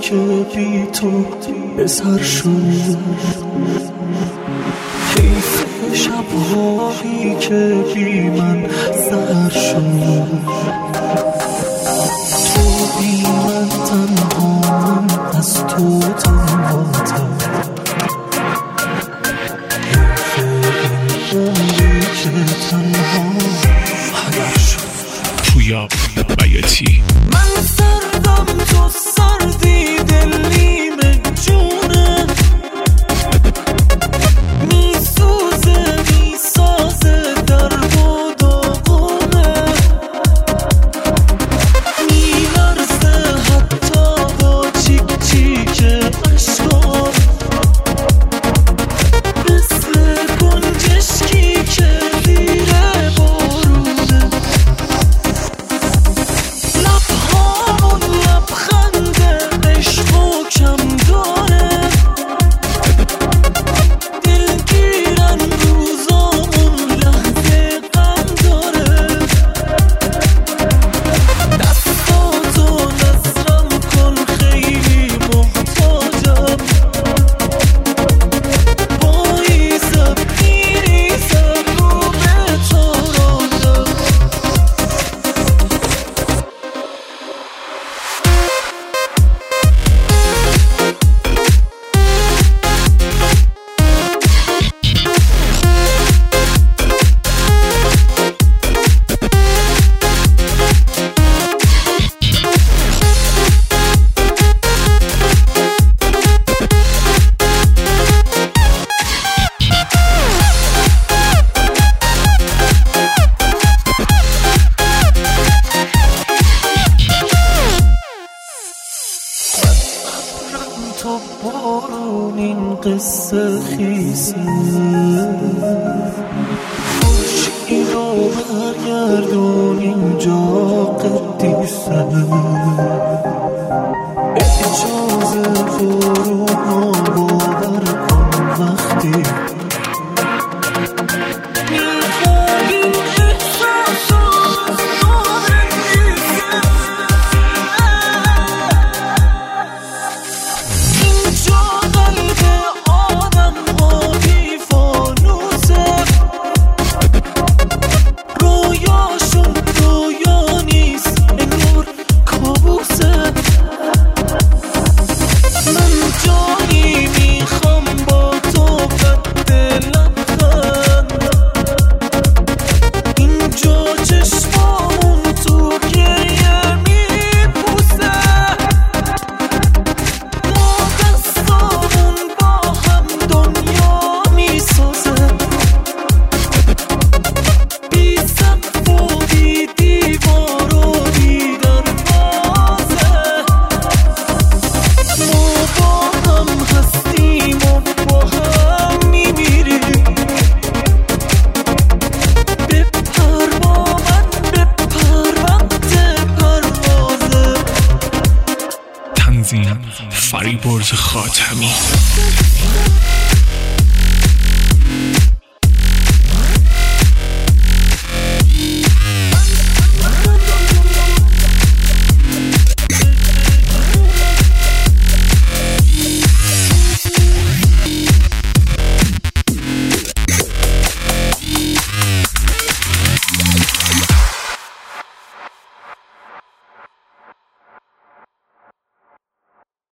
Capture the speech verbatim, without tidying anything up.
که بی تو به سر شد، حیف شبهایی که بی من سر شد. تو بی من تنها، من از تو تنهاتم. حیف این عمری که تنها هدر شد. پویا بیاتی من سردم تو سردی، دلیم جونه میسوزه میسازه در و داغونه، میلرزه حتی با چیک چیک اشکام، مثل گنجشکی که زیر بارونه. لبهامون لبخند عشق و کم داره، دلگیرن روزامون لحظه غم داره. دستاتو نزرم کن خیلی محتاجم، بایزم میریزم رو به تارانم. تو بارون این قصه خیزه، خورشید رو برگردون اینجا قدیسه. اجازه برو ها باور کن وقتی میخوایی احساس از داره نیسته. اینجا قلب آدم ها بی فانوسه، رویاشون رویا نیست انگار کابوسه. من جایی میخوام با تو قد لبخند، اینجا چشمامون تو گریه میپوسه. ما دستامون با هم دنیا میسازه، بی سقف و بی دیوار و بی دروازه. ما با هم هستیم و با هم میمیریم. بپر با من بپر وقت پروازه. تنظیم فریبرز خاتمی.